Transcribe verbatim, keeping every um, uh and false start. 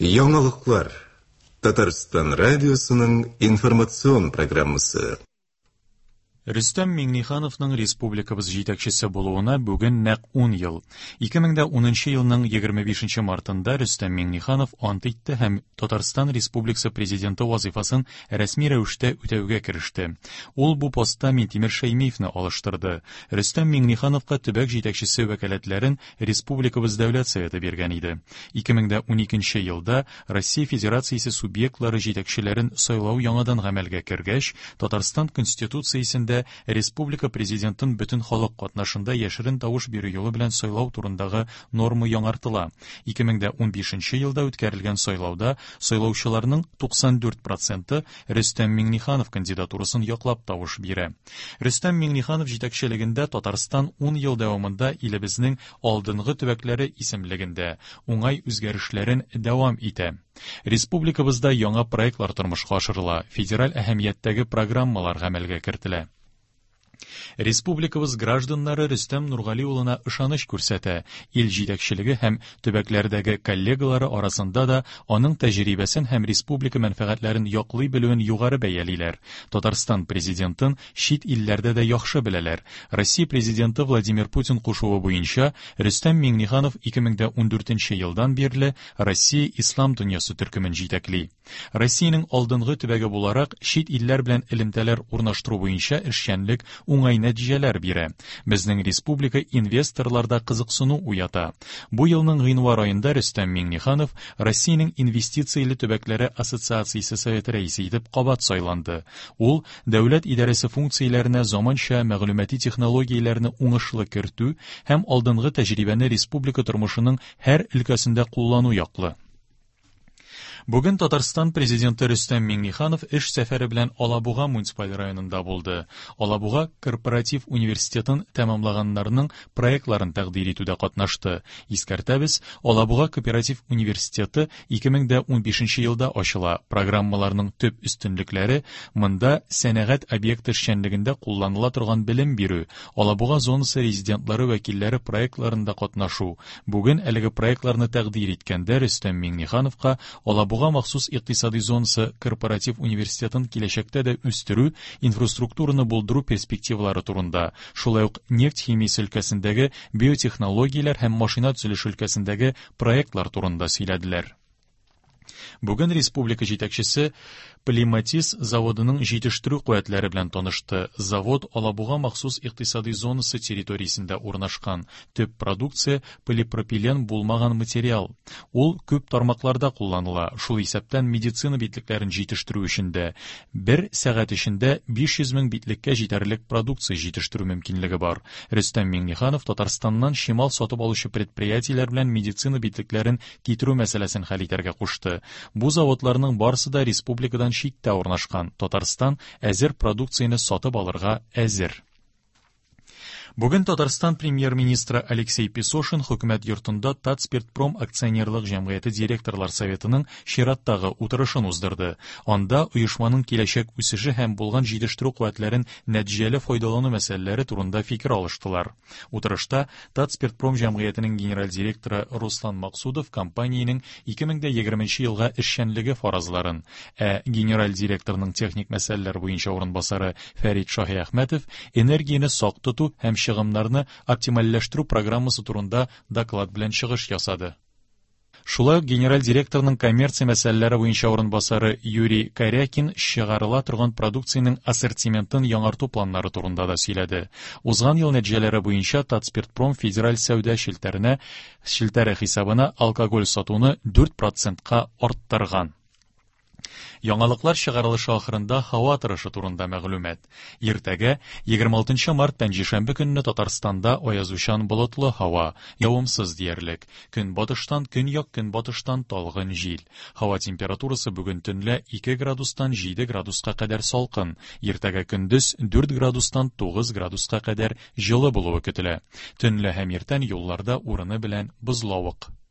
Яңалыклар. Татарстан радиосының информацион программасы. Рөстәм Миңнехановның республикабыз җитәкчесе булуына бүген нәкъ ун ел. ике мең унынчы елның егерме бишенче мартында Рөстәм Миңнеханов ант итте һәм Татарстан Республикасы президенты вазифасын рәсми рәвештә үтәүгә кереште. Ул бу постта Минтимер Шәймиевне алыштырды. Рөстәм Миңнехановка төбәк җитәкчесе вәкаләтләрен республикабыз дәүләт советы биргән иде. ике мең уникенче елда Россия Федерациясе субъектлары җитәкчеләрен сайлау яңадан гамәлгә кергәч, Татарстан Конституциясендә республика президентын бөтен халык катнашында яшерен тавыш бирү юлы белән сайлау турындагы норма яңартыла. ике мең унбишенче елда үткәрелгән сайлауда сайлаучыларның туксан дүрт проценты Рөстәм Миңнеханов кандидатурасын яклап тавыш бирә. Рөстәм Миңнеханов җитәкчелегендә Татарстан ун ел дәвамында илебезнең алдынгы төбәкләре исемлегендә уңай үзгәрешләрен дәвам итә. Республикабызда яңа проектлар тормышка ашырыла, федераль әһәмияттәге программалар гамәлгә кертелә. Республикабыз гражданнары Рөстәм Нургали улына ышаныч күрсәтә. Ил җитәкчелеге һәм төбәкләрдәге коллегалары арасында да аның тәҗрибәсен һәм республика мәнфәгатьләрен яклый белүен югары бәялиләр. Татарстан президентын чит илләрдә дә яхшы беләләр. Россия президенты Владимир Путин кушуы буенча Рөстәм Миңнеханов ике мең ундүртенче елдан бирле Россия ислам дөньясы төркемен җитәкли. Россиянең алдынгы төбәге буларак чит илләр белән элемтәләр урнаштыру буенча эшчәнлек уңай нәтиҗәләр бирә. Безнең республика инвесторларда кызыксыну уята. Бу елның гыйнвар аенда Рөстәм Миңнеханов Россиянең инвестицияле төбәкләре ассоциациясе советы рәисе итеп кабат сайланды. Ул дәүләт идарәсе функцияләренә заманча мәгълүмати технологияләрне уңышлы кертү һәм алдынгы тәҗрибәне республика тормышының һәр өлкәсендә куллану яклы. Бүген Татарстан президенты Рөстәм Миңнеханов эш сәфәре белән Алабуга муниципаль районында булды. Алабуга корпоратив университетын тәмамлаганнарның проектларын тәкъдим итүдә катнашты. Искәртәбез, Алабуга кооператив университеты ике мең унбишенче елда ачыла. Программаларның төп өстенлекләре монда сәнәгать объекты эшчәнлегендә кулланыла торган белем бирү, Алабуга зонасы резидентлары вәкилләре проектларында катнашу. Бүген әлеге проектларны тәкъдим иткәндә Рөстәм Миңнехановка Алабуга Буга махсус икътисади зонасы корпоратив университетын киләчәктә дә үстерү, инфраструктураны булдыру перспективалары турында, шулай ук нефть химиясе өлкәсендәге биотехнологияләр һәм машина төзелеше өлкәсендәге проектлар турында сөйләделәр. Бүген республика җитәкчесе Полиматис заводының җитештерү куәтләре белән танышты. Завод Алабуга махсус икътисади зонасы территориясендә урнашкан. Төп продукция полипропилен булмаган материал. Ул күп тармакларда кулланыла. Шул исәптән медицина битлекләрен җитештерү өчен дә бер сәгать эчендә биш йөз мең битлеккә җитәрлек продукция җитештерү мөмкинлеге бар. Рөстәм Миңнеханов Татарстаннан чимал сатып алучы предприятиеләр белән медицина битлекләрен китерү мәсьәләсен хәл итәргә кушты. Бу заводларның барысы да республикадан читтә урнашкан. Татарстан әзер продукцияны сатып алырга әзер. Бүген Татарстан премьер-министры Алексей Песошин хөкүмәт йортында Татспиртпром акционерлык җәмгыяте директорлар советының чираттагы утырышын уздырды. Анда оешманың киләчәк үсеше һәм булган җитештерү куәтләрен нәтиҗәле файдалану мәсьәләләре турында фикер алыштылар. Утырышта Татспиртпром җәмгыятенең генераль директоры Руслан Максудов компаниянең ике мең егерменче елга эшчәнлеге фаразларын, ә генераль директорның техник мәсьәләләр буенча урынбасары Фәрит Шаһиәхмәтов энергияне сак тоту һәм чыгымнарны оптимальләштерү программасы турында доклад белән чыгыш ясады. Шулай ук генераль директорның коммерция мәсьәләләре буенча урынбасары Юрий Корякин чыгарыла торган продукциянең ассортиментын яңарту планнары турында да сөйләде. Узган ел нәтиҗәләре буенча Татспиртпром федераль сәүдә шелтәренә шелтәре хисабына алкоголь сатуны дүрт процентка арттырган. Яңалыклар чыгарылышы ахырында һава торышы турында мәгълүмат. Иртәгә егерме алтынчы март пәнҗешәмбе көнне Татарстанда аязучан болытлы һава, явымсыз диярлек. Көнбатыштан көньяк көнбатыштан талгын җил. Һава температурасы бүген төнлә ике градустан җиде градуска кадәр салкын. Иртәгә көндез дүрт градустан тугыз градуска кадәр җылы булуы көтелә. Төнлә һәм иртән юлларда урыны белән бозлавык.